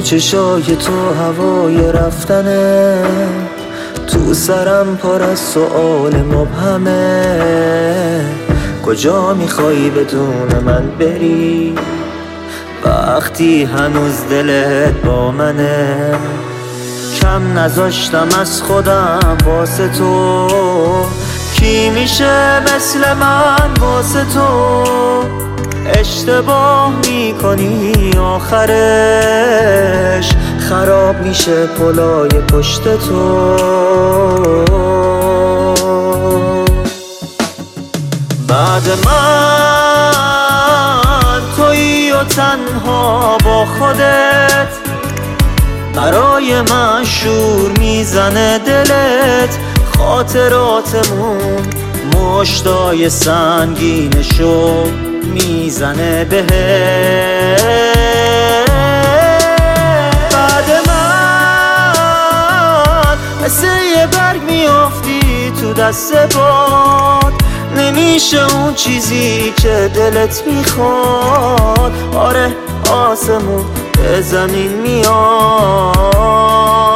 چشای تو هوای رفتنه، تو سرم پر از سؤال مبهمه. کجا میخوای بدون من بری وقتی هنوز دلت با منه؟ کم نذاشتم از خودم واسه تو، کی میشه مثل من واسه تو؟ اشتباه میکنی آخرش خراب میشه پلای پشت تو. بعد من تویی و تنها با خودت، برای من شور میزنه دلت. خاطراتمون مشتای سنگینشو میزنه بهت. بعد من مثل یه برگ میافتی تو دست باد، نمیشه اون چیزی که دلت میخواد. آره آسمون به زمین میاد.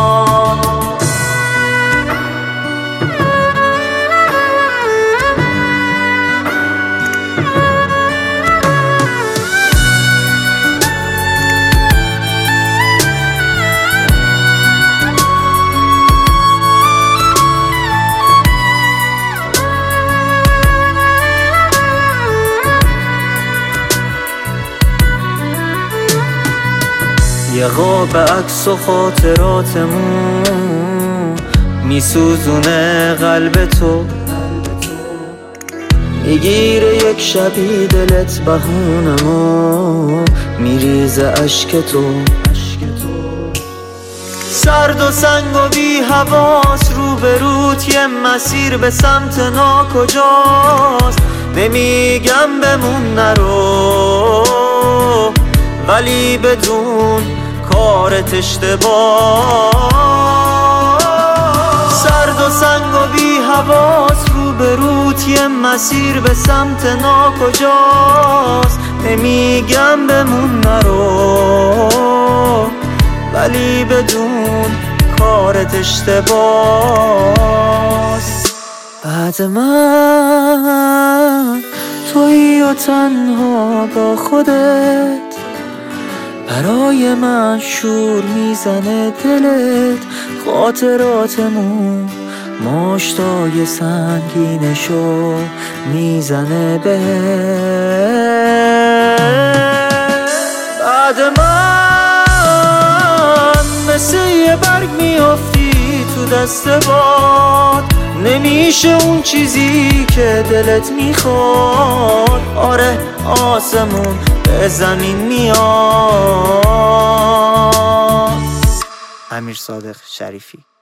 یه قاب عکس و خاطراتمون میسوزونه قلب تو، میگیره یک شبی دلت بهونمو، میریزه اشک تو. سرد و سنگ و بی حواس رو به روت، یه مسیر به سمت ناکجاست. نمیگم بمون نرو، ولی بدون کارت اشتباه. سرد و سنگ و بی حواس رو به روت، یه مسیر به سمت ناکجاست. نمیگم بمون نرو، ولی بدون کارت اشتباست. بعد من تویی و تنها با خودت، برای من شور میزنه دلت. خاطراتمون مشتای سنگینشو میزنه بهت. بعد من مثل یه برگ میافتی تو دست باد، نمیشه اون چیزی که دلت میخواد. آره آسمون به زمین میاد. امیر صادق شریفی.